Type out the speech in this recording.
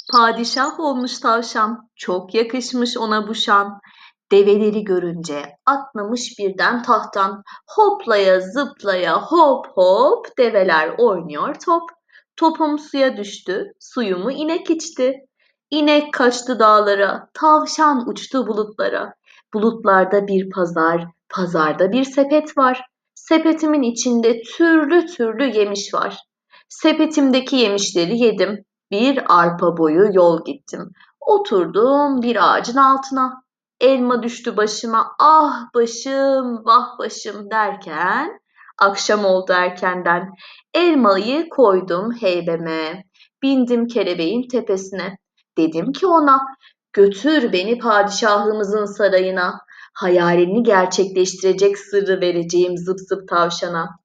Padişah olmuş tavşan, çok yakışmış ona bu şan. Develeri görünce atlamış birden tahttan. Hoplaya zıplaya hop hop develer oynuyor top. Topum suya düştü, suyumu inek içti. İnek kaçtı dağlara, tavşan uçtu bulutlara. Bulutlarda bir pazar, pazarda bir sepet var. Sepetimin içinde türlü türlü yemiş var. Sepetimdeki yemişleri yedim. Bir arpa boyu yol gittim. Oturdum bir ağacın altına. Elma düştü başıma. Ah başım, vah başım derken akşam oldu erkenden. Elmayı koydum heybeme. Bindim kelebeğin tepesine. Dedim ki ona, götür beni padişahımızın sarayına. Hayalini gerçekleştirecek sırrı vereceğim zıp zıp tavşana.